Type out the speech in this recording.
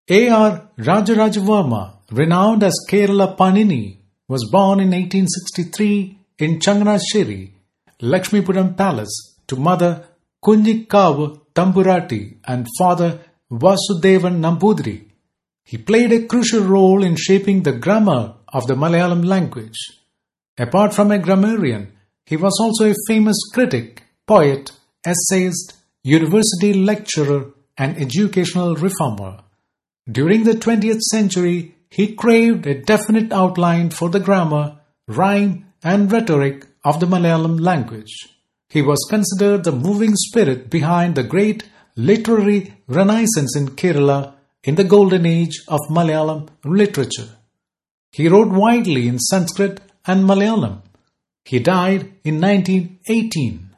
A.R. Rajarajavarma, renowned as Kerala Panini, was born in 1863 in Changanasheri, Lakshmipuram Palace, to mother Kunjikkavu Tamburati and father Vasudevan Nambudiri. He played a crucial role in shaping the grammar of the Malayalam language. Apart from a grammarian, he was also a famous critic, poet, essayist, university lecturer, and educational reformer. During the 20th century, he craved a definite outline for the grammar, rhyme, and rhetoric of the Malayalam language. He was considered the moving spirit behind the great literary renaissance in Kerala in the golden age of Malayalam literature. He wrote widely in Sanskrit and Malayalam. He died in 1918.